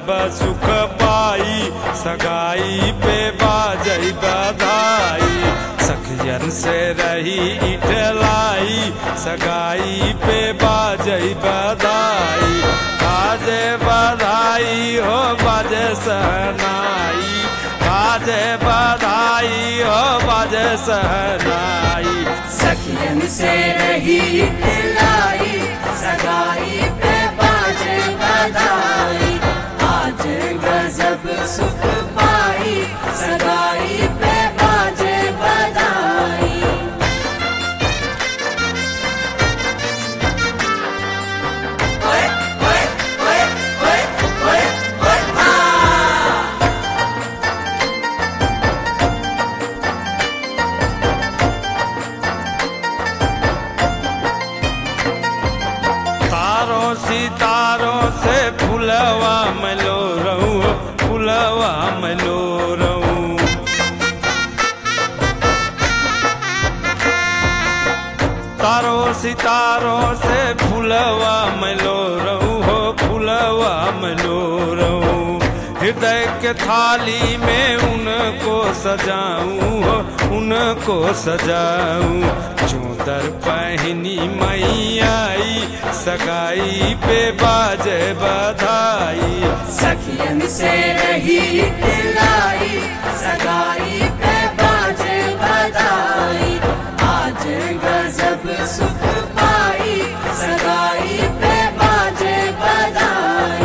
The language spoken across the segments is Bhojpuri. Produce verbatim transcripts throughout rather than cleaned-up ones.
सुख पाई, सगाई पे बाजई बधाई। सखियन से रही इठलाई, सगाई पे बाजई बधाई। बाजे बधाई हो बाजे सहनाई, बाजे बधाई हो बाजे सहनाई। सखियन से रही इठलाई, सगाई पे बाजे बधाई। आज गजब सुख पाई, सगाई पे बाजे बधाई। ओए ओए ओए ओए ओए ओए हाँ। तारों सितारों से फुलवा मलो रहूं, फुलवा मलो रहूं। तारों सितारों से फुलवा मलो रहूं हो, फुलवा मलो रहूं। हृदय के थाली में उनको सजाऊं हो, उनको सजाऊं। चूदर पहनी मई आई, सगाई पे बाजे बधाई। सखियन से रही इठलाई, सगाई पे बाजे बधाई। आज गजब सुख पाई, सगाई पे बाजे बधाई।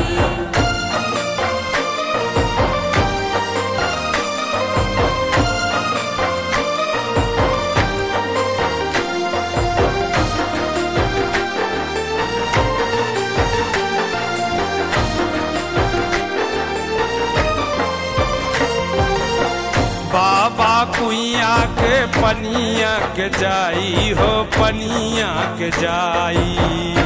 बाबा कुइया के पनिया के जाई हो, पनिया के जाई।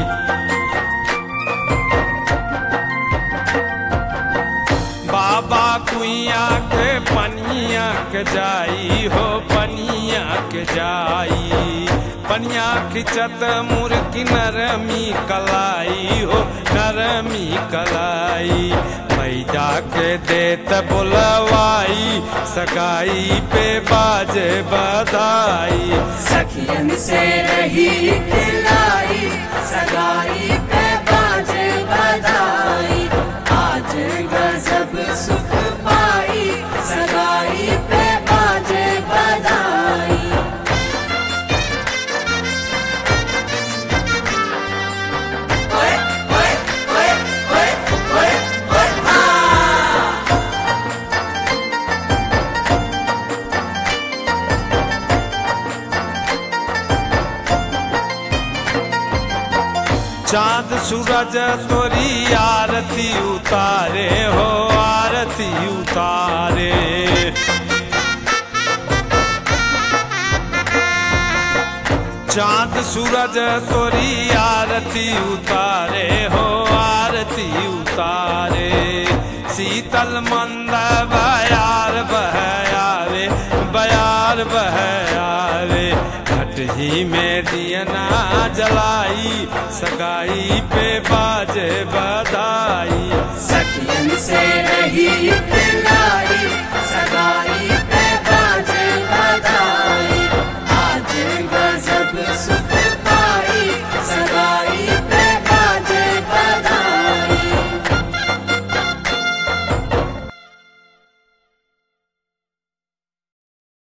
बाबा कुइया के पनिया के जाई हो, पनिया के जाई। पनिया खिंचत मुर्गी नरमी कलाई हो, नरमी कलाई। मैदा के देत बुलवाई, सगाई पे बाजे बधाई। सखियन से रही इठलाई, सगाई पे बाजे बधाई। आज गजब सुख पाई, सगाई पे बाजे बधाई। ओए ओए ओए ओए ओए ओए हाँ। चांद सूरज तोरी आरती उतारे हो, आरती उतारे। चांद सूरज तोरी आरती उतारे हो, आरती उतारे। शीतल मंद बयार बह आवे, बयार बह आवे। ही में दियना जलाई, सगाई पे बाजे बधाई। सखियन से रही